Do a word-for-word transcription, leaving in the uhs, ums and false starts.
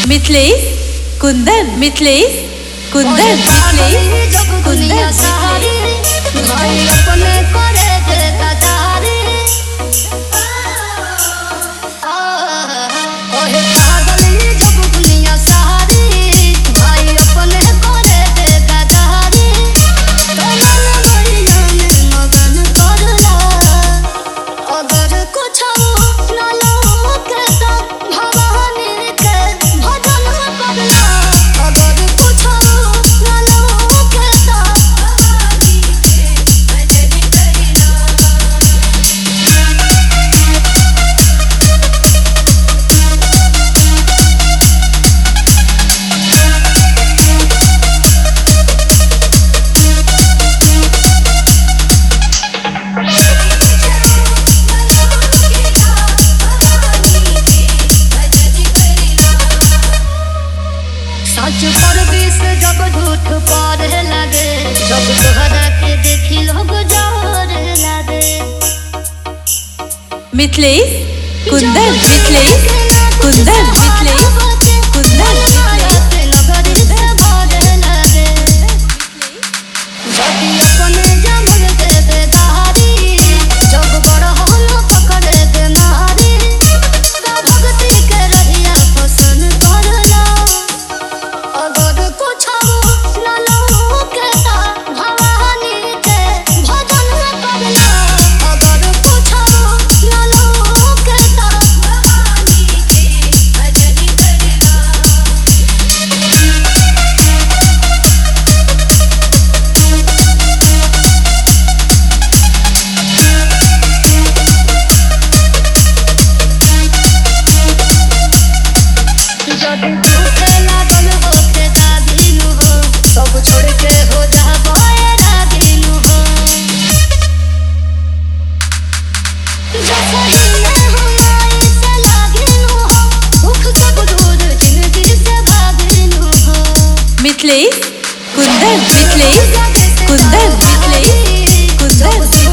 मिथलेश कुंदन मिथलेश कुंदन मिथलेश कुंदन भाई अपने करे देदारी ओहे पागल जब दुनिया सारी भाई अपने करे देदारी तमन भइया में मगन करला अगर कुछ न लोके तो भवानी के भजन करला अगर कुछ न लोके तो भवानी के भजन करला सच पर बीस जब झूठ पर लगे जब तोहरा के देखी लोग जोर लगे मिथलेश कुंदन मिथलेश कुंदन मिथलेश कुंदन के नगरी से भर लगे जब अपने जमल दे बेदारी जब बड़ होल पकड़े दे मारी भक्ति के रहिया पसंद करला अगर कुछ न लोके तो भवानी के भजन करला अगर कुछ न लोके तो भवानी के भजन करला जब भूखे लागल होके दादिनु हो सब छोड़ के हो जाबे दादिनु हो जखनी हमारे से लागिनु हो भूख सब दूर जिंदगी से भागिनु हो मिथलेश कुंदन मिथलेश कुंदन मिथलेश कुंदन